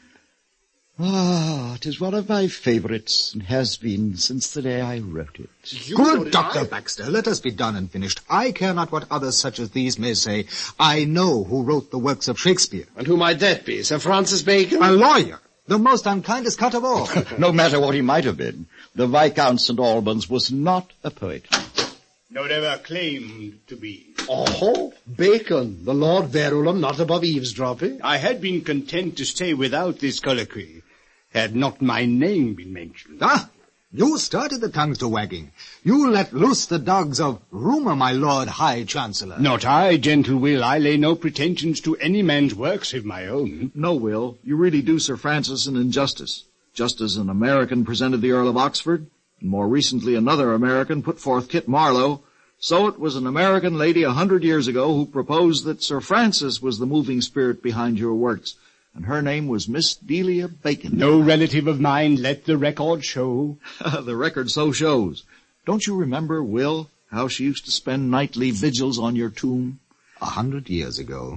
Ah, it is one of my favorites, and has been since the day I wrote it. Good Doctor Baxter, let us be done and finished. I care not what others such as these may say. I know who wrote the works of Shakespeare. And who might that be? Sir Francis Bacon? A lawyer, the most unkindest cut of all. No matter what he might have been, the Viscount Saint Albans was not a poet. No, never claimed to be. Oh, Bacon, the Lord Verulam, not above eavesdropping. I had been content to stay without this colloquy, had not my name been mentioned. Ah, you started the tongues to wagging. You let loose the dogs of rumour, my Lord High Chancellor. Not I, gentle Will. I lay no pretensions to any man's work save my own. No, Will. You really do Sir Francis an injustice. Just as an American presented the Earl of Oxford, and more recently another American put forth Kit Marlowe, so it was an American lady a hundred years ago who proposed that Sir Francis was the moving spirit behind your works, and her name was Miss Delia Bacon. No relative of mine, let the record show. The record so shows. Don't you remember, Will, how she used to spend nightly vigils on your tomb? A hundred years ago.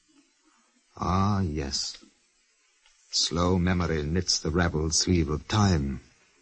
Ah, yes. Slow memory knits the ravelled sleeve of time.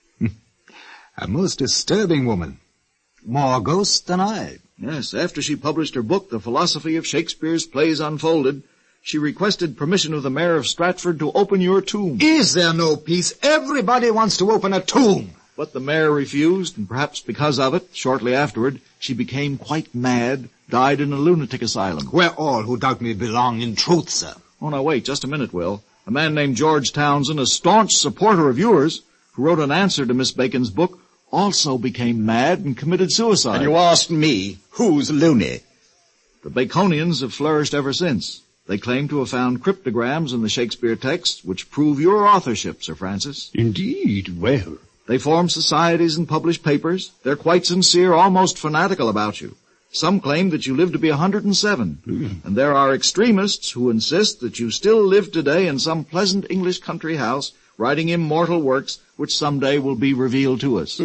A most disturbing woman. More ghost than I. Yes, after she published her book, The Philosophy of Shakespeare's Plays Unfolded, she requested permission of the mayor of Stratford to open your tomb. Is there no peace? Everybody wants to open a tomb. But the mayor refused, and perhaps because of it, shortly afterward, she became quite mad, died in a lunatic asylum. Where all who doubt me belong in truth, sir. Oh, now wait, just a minute, Will. A man named George Townsend, a staunch supporter of yours, who wrote an answer to Miss Bacon's book, also became mad and committed suicide. And you asked me, who's loony? The Baconians have flourished ever since. They claim to have found cryptograms in the Shakespeare texts which prove your authorship, Sir Francis. Indeed, well. They form societies and publish papers. They're quite sincere, almost fanatical about you. Some claim that you live to be one hundred and seven. Mm. And there are extremists who insist that you still live today in some pleasant English country house, writing immortal works which someday will be revealed to us.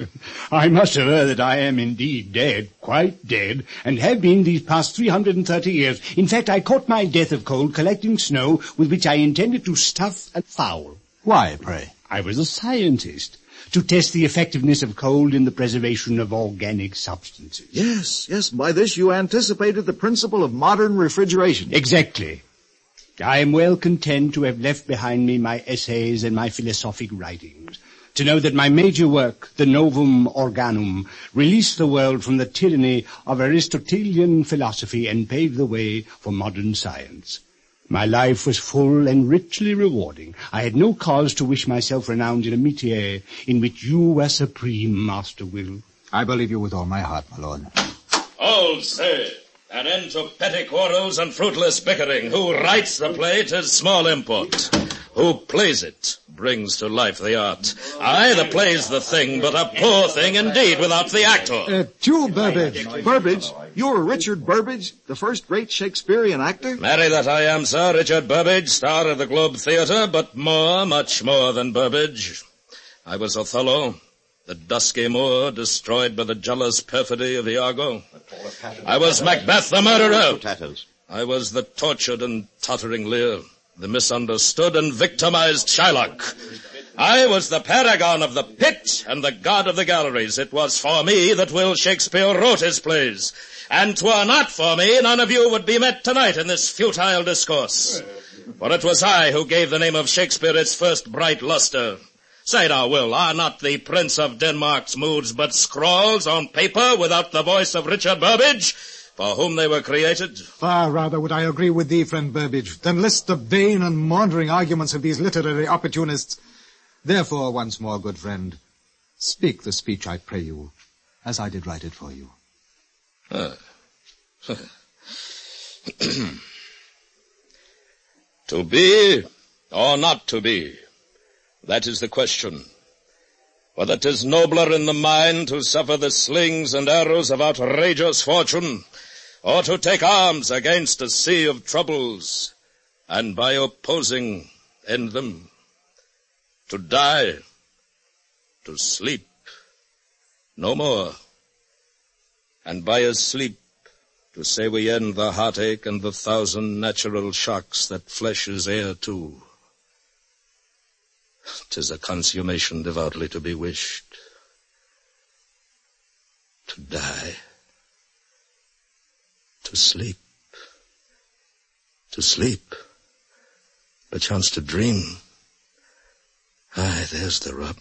I must aver that I am indeed dead, quite dead, and have been these past three hundred and thirty years. In fact, I caught my death of cold collecting snow with which I intended to stuff a fowl. Why, pray? I was a scientist, to test the effectiveness of cold in the preservation of organic substances. Yes, yes, by this you anticipated the principle of modern refrigeration. Exactly. I am well content to have left behind me my essays and my philosophic writings, to know that my major work, the Novum Organum, released the world from the tyranny of Aristotelian philosophy and paved the way for modern science. My life was full and richly rewarding. I had no cause to wish myself renowned in a métier in which you were supreme, Master Will. I believe you with all my heart, my lord. All said. An end to petty quarrels and fruitless bickering. Who writes the play, 'tis small import. Who plays it brings to life the art. Aye, the play's the thing, but a poor thing indeed without the actor. Uh, to Burbage. Burbage? You're Richard Burbage, the first great Shakespearean actor? Marry that I am, sir. Richard Burbage, star of the Globe Theatre, but more, much more than Burbage. I was Othello, the dusky Moor destroyed by the jealous perfidy of Iago. I was Macbeth the murderer. I was the tortured and tottering Lear, the misunderstood and victimized Shylock. I was the paragon of the pit and the god of the galleries. It was for me that Will Shakespeare wrote his plays. And 'twere not for me, none of you would be met tonight in this futile discourse. For it was I who gave the name of Shakespeare its first bright luster. Say now, Will, are not the Prince of Denmark's moods but scrawls on paper without the voice of Richard Burbage? for whom they were created? Far rather would I agree with thee, friend Burbage, than list the vain and maundering arguments of these literary opportunists. Therefore, once more, good friend, speak the speech, I pray you, as I did write it for you. Uh. To be or not to be, that is the question. Whether 'tis nobler in the mind to suffer the slings and arrows of outrageous fortune, or to take arms against a sea of troubles, and by opposing end them. To die, to sleep, no more, and by a sleep to say we end the heartache and the thousand natural shocks that flesh is heir to. 'Tis a consummation devoutly to be wished. To die. To sleep. To sleep. Perchance to dream. Aye, there's the rub.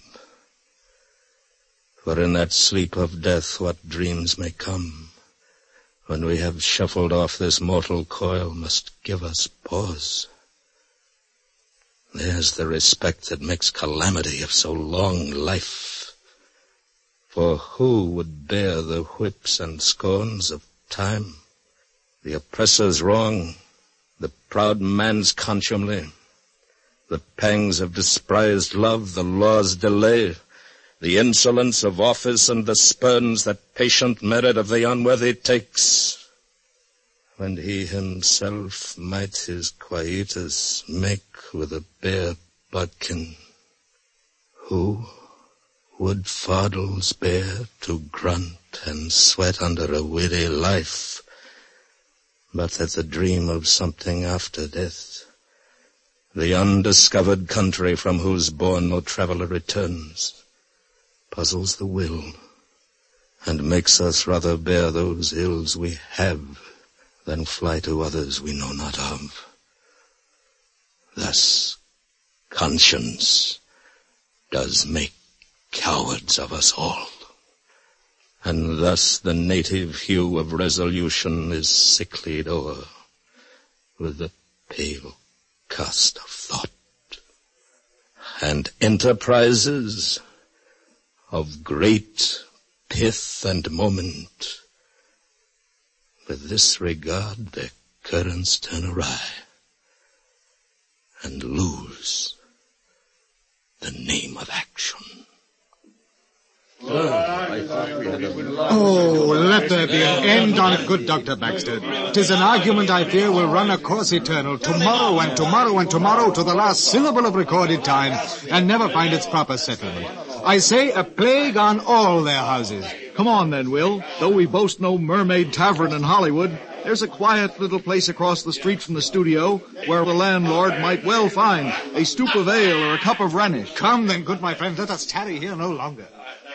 For in that sleep of death what dreams may come, when we have shuffled off this mortal coil, must give us pause. There's the respect that makes calamity of so long life. For who would bear the whips and scorns of time, the oppressor's wrong, the proud man's contumely, the pangs of despised love, the law's delay, the insolence of office and the spurns that patient merit of the unworthy takes, when he himself might his quietus make with a bare bodkin? Who would fardels bear to grunt and sweat under a weary life, but that the dream of something after death, the undiscovered country from whose bourne no traveller returns, puzzles the will, and makes us rather bear those ills we have than fly to others we know not of. Thus, conscience does make cowards of us all, and thus the native hue of resolution is sicklied o'er with the pale cast of thought, and enterprises of great pith and moment, with this regard their currents turn awry, and lose the name of action. Oh, let there be an end on it, good Doctor Baxter. 'Tis an argument I fear will run a course eternal, tomorrow and tomorrow and tomorrow to the last syllable of recorded time, and never find its proper settlement. I say a plague on all their houses. Come on then, Will. Though we boast no Mermaid Tavern in Hollywood, there's a quiet little place across the street from the studio where the landlord might well find a stoop of ale or a cup of Rhenish. Come then, good my friend, let us tarry here no longer.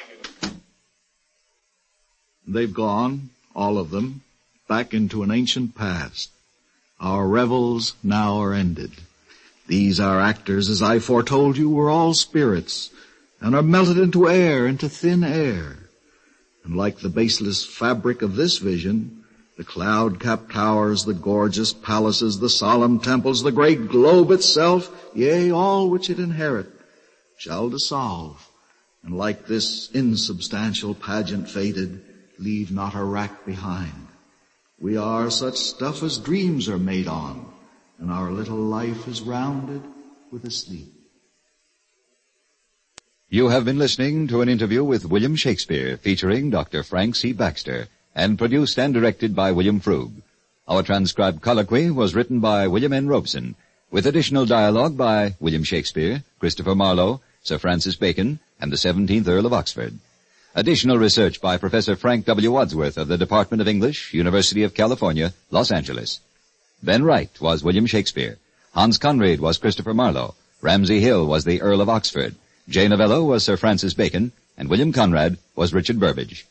They've gone, all of them, back into an ancient past. Our revels now are ended. These our actors, as I foretold you, were all spirits, and are melted into air, into thin air. And like the baseless fabric of this vision, the cloud-capped towers, the gorgeous palaces, the solemn temples, the great globe itself, yea, all which it inherit, shall dissolve, and like this insubstantial pageant faded, leave not a rack behind. We are such stuff as dreams are made on, and our little life is rounded with a sleep. You have been listening to an interview with William Shakespeare featuring Doctor Frank C. Baxter and produced and directed by William Frug. Our transcribed colloquy was written by William N. Robeson with additional dialogue by William Shakespeare, Christopher Marlowe, Sir Francis Bacon, and the seventeenth Earl of Oxford. Additional research by Professor Frank W. Wadsworth of the Department of English, University of California, Los Angeles. Ben Wright was William Shakespeare. Hans Conried was Christopher Marlowe. Ramsay Hill was the Earl of Oxford. Jay Novello was Sir Francis Bacon. And William Conrad was Richard Burbage.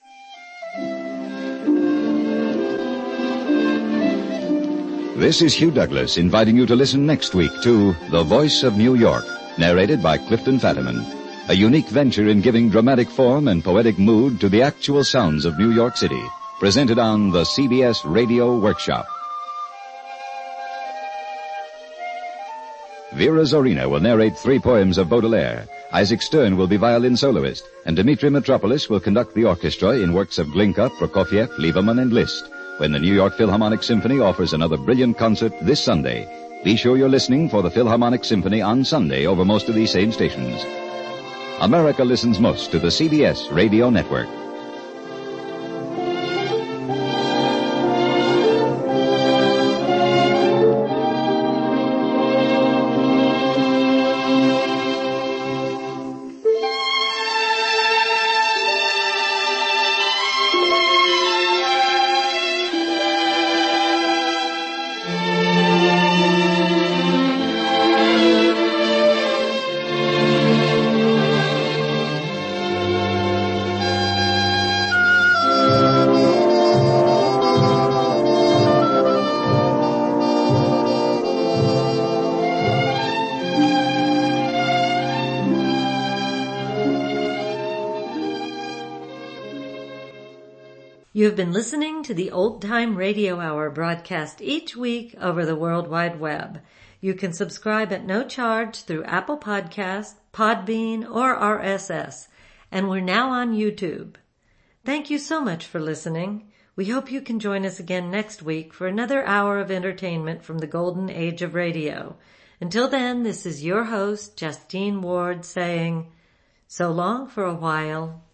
This is Hugh Douglas inviting you to listen next week to The Voice of New York, narrated by Clifton Fadiman. A unique venture in giving dramatic form and poetic mood to the actual sounds of New York City. presented on the C B S Radio Workshop. Vera Zorina will narrate three poems of Baudelaire. Isaac Stern will be violin soloist, and Dmitri Metropolis will conduct the orchestra in works of Glinka, Prokofiev, Lieberman, and Liszt, when the New York Philharmonic Symphony offers another brilliant concert this Sunday. Be sure you're listening for the Philharmonic Symphony on Sunday over most of these same stations. America listens most to the C B S Radio Network. You have been listening to the Old Time Radio Hour broadcast each week over the World Wide Web. You can subscribe at no charge through Apple Podcasts, Podbean, or R S S, and we're now on YouTube. Thank you so much for listening. We hope you can join us again next week for another hour of entertainment from the golden age of radio. Until then, this is your host, Justine Ward, saying, so long for a while.